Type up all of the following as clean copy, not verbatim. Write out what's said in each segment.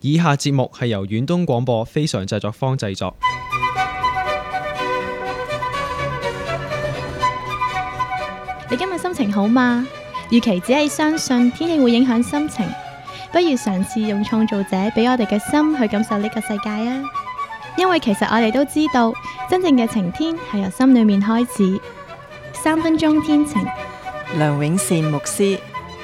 以下節目係由遠東廣播非常製作坊製作。 你今日心情好嗎？與其只係相信天氣會影響心情，不如嘗試用創造者俾我哋嘅心去感受呢個世界啊！因為其實我哋都知道，真正嘅晴天係由心裏面開始。3分鐘天晴， 梁永善牧師。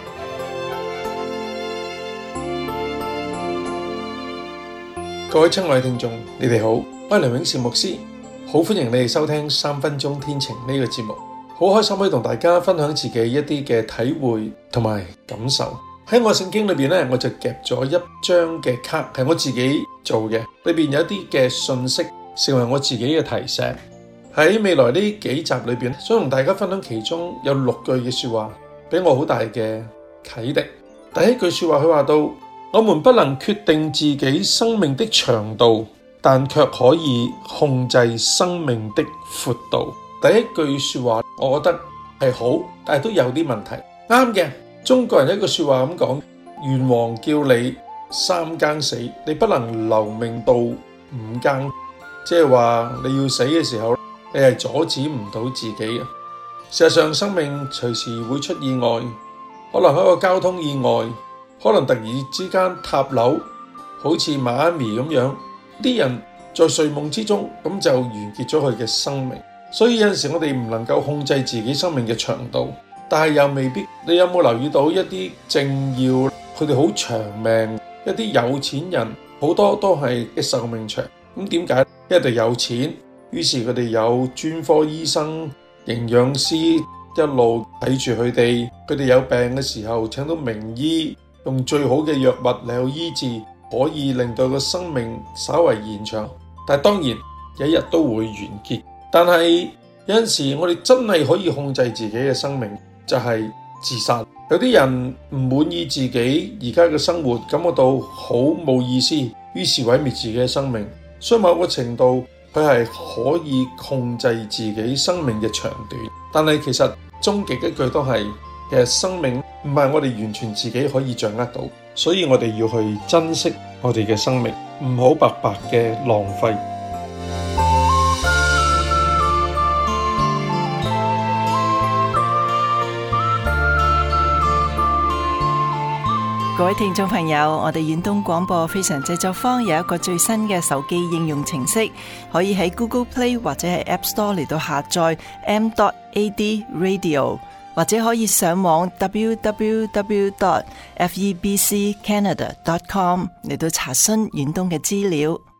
各位親愛的聽眾，你哋好，我係梁永善牧師，好歡迎你哋收聽3分鐘天晴呢個節目。好開心可以同大家分享自己一啲嘅體會同埋感受。喺我聖經裏邊咧，我就夾咗一張嘅卡，係我自己做嘅，裏邊有一啲嘅信息，成為我自己嘅提醒。喺未來呢幾集裏邊，想同大家分享其中有6句嘅說話，俾我好大嘅啟迪。第一句說話，佢話到：我們不能決定自己生命的長度，但卻可以控制生命的闊度。第一句說話，我覺得係好，但係都有啲問題。啱嘅，中國人一句說話咁講：元王叫你3更死，你不能留命到5更。即係話你要死嘅時候，你係阻止唔到自己嘅。事實上，生命隨時會出意外，可能係一個交通意外，可能突然之間塌樓，好似邁阿密咁樣，啲人在睡夢之中咁就完結咗佢嘅生命。所以有陣時我哋唔能夠控制自己生命嘅長度，但係又未必。你有冇留意到一啲政要，佢哋好長命，一啲有錢人好多都係嘅壽命長。咁點解？因為佢哋有錢，於是佢哋有專科醫生、營養師一路睇住佢哋。佢哋有病嘅時候請到名醫，用最好嘅藥物嚟去醫治，可以令到個生命稍為延長。但係當然有一日都會完結。但係有陣時我哋真係可以控制自己嘅生命，就係自殺。有啲人唔滿意自己而家嘅生活，感覺到好冇意思，於是毀滅自己嘅生命。所以某個程度佢係可以控制自己生命嘅長短。但係其實終極一句都係，其實生命唔係我哋完全自己可以掌握到，所以我哋要去珍惜我哋嘅生命，唔好白白嘅浪費。 各位聽眾朋友，我哋遠東廣播非常製作坊有一個最新嘅手機應用程式，可以喺 Google Play 或者係 App Store 嚟到下載 m.ad radio， 或者可以上網 www.febccanada.com 嚟到查詢遠東嘅資料。